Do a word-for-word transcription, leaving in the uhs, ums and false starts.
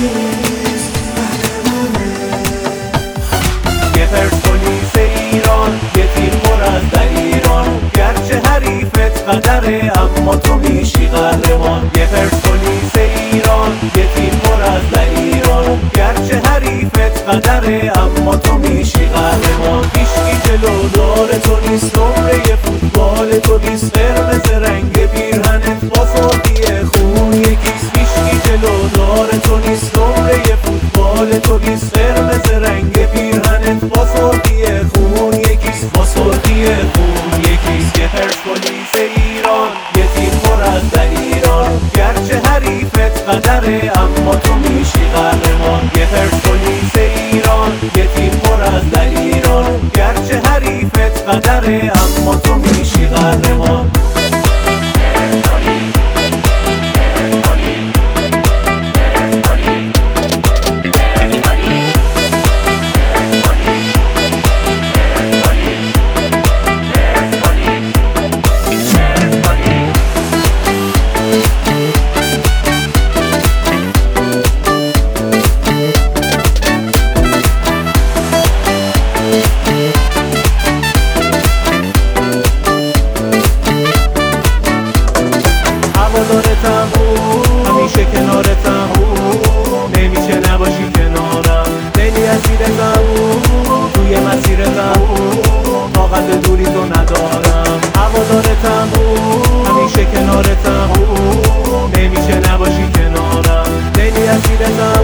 یه پرسپولیس ایران، یه تیم پر از دلیران، گرچه حریفت قدره اما تو میشی قهرمان. یه پرسپولیس ایران، یه تیم پر از دلیران، گرچه حریفت قدره اما تو میشی قهرمان. هیچکی جلو دار تو نیست، نمره فوتبال تو نیست، قرمز رنگ پیرهنت با سرخی خون یکیست. هیچکی جلو دار تو نیست، نمره فوتبال تو نیست، قرمز رنگ پیرهنت با سرخی خون یکیست، با سرخی خون یکیست. یه پرسپولیس ایران، یه تیم پر از دلیران، گرچه حریفت قدره اما تو میشی قهرمان. یه پرسپولیس ایران، یه تیم پر از دلیران، گرچه حریفت قدره اما تو میشی قهرمان. هوادارتم، همیشه کنارتم، نمیشه نباشی کنارم، خیلی اسیرتم، توی مسیرتم، طاقت دوری تو ندارم. هوادارتم، همیشه کنارتم، نمیشه نباشی کنارم، خیلی اسیرتم،